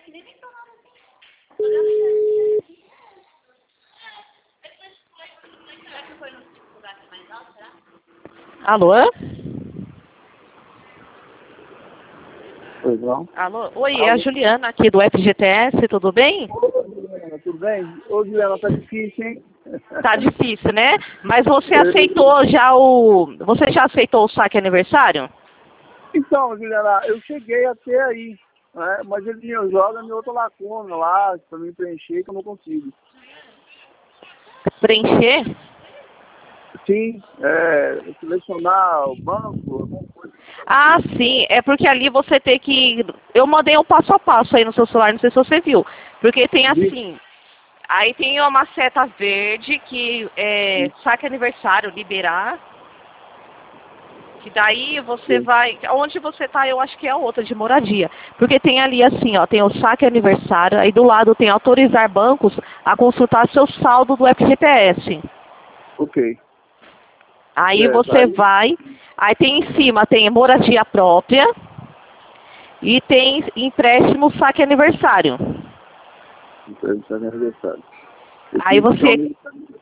Alô? Pois não? Alô? Oi, é a Juliana aqui do FGTS, tudo bem? Ô, Juliana, tudo bem? Ô, Juliana, tá difícil, hein? Tá difícil, né? Mas você aceitou já o... Você já aceitou o saque aniversário? Então, Juliana, eu cheguei até aí, né? Mas ele me joga em outra lacuna lá, pra me preencher, que eu não consigo. Preencher? Sim, selecionar o banco, alguma coisa. Ah, sim. É porque ali você tem que... Eu mandei um passo a passo aí no seu celular, não sei se você viu. Porque tem assim... Aí tem uma seta verde que é saque aniversário, liberar. Que daí você vai... Onde você tá, eu acho que é a outra, de moradia. Porque tem ali assim, ó, tem o saque aniversário, aí do lado tem autorizar bancos a consultar seu saldo do FGTS. Ok. Aí Certo, você vai... Aí tem em cima, tem moradia própria e tem empréstimo saque aniversário. Empréstimo aniversário. Aí você...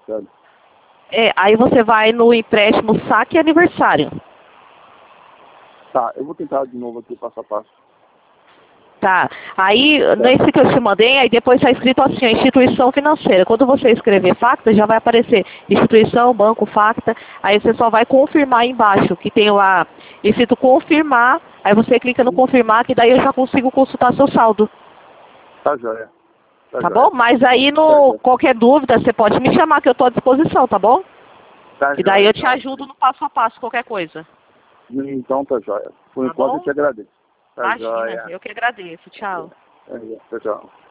aí você vai no empréstimo saque aniversário. Tá, eu vou tentar de novo aqui, passo a passo. Tá. Aí, nesse que eu te mandei, aí depois está escrito assim, a instituição financeira. Quando você escrever Facta, já vai aparecer instituição, banco, Facta. Aí você só vai confirmar aí embaixo, que tem lá escrito confirmar. Aí você clica no confirmar, que daí eu já consigo consultar seu saldo. Tá joia. Tá bom? Mas aí, qualquer dúvida, você pode me chamar, que eu estou à disposição, tá bom? Tá E daí joia, eu te então. ajudo no passo a passo, qualquer coisa. Então tá joia. Por Tá enquanto bom? eu te agradeço. Tá Imagina, joia. eu que agradeço. Tchau. Tchau.